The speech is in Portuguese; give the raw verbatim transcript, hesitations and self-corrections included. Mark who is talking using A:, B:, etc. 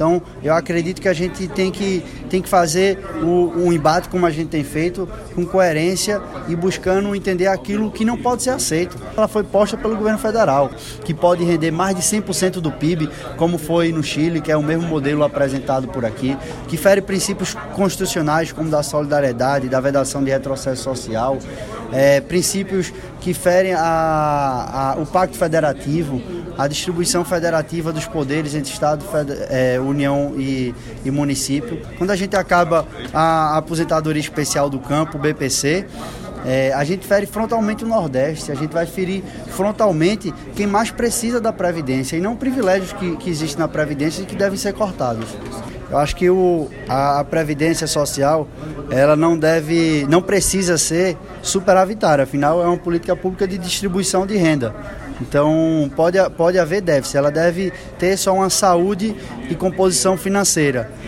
A: Então, eu acredito que a gente tem que, tem que fazer o, um embate, como a gente tem feito, com coerência e buscando entender aquilo que não pode ser aceito. Ela foi posta pelo governo federal, que pode render mais de cem por cento do P I B, como foi no Chile, que é o mesmo modelo apresentado por aqui, que fere princípios constitucionais, como da solidariedade, da vedação de retrocesso social, é, princípios que ferem a, a, o Pacto Federativo, a distribuição federativa dos poderes entre Estado, é, União e, e município. Quando a gente acaba a aposentadoria especial do campo, o B P C, é, a gente fere frontalmente o Nordeste, a gente vai ferir frontalmente quem mais precisa da Previdência e não privilégios que, que existem na Previdência e que devem ser cortados. Eu acho que o, a, a Previdência Social, ela não deve, não precisa ser superavitária, afinal é uma política pública de distribuição de renda. Então pode, pode haver déficit, ela deve ter só uma saúde e composição financeira.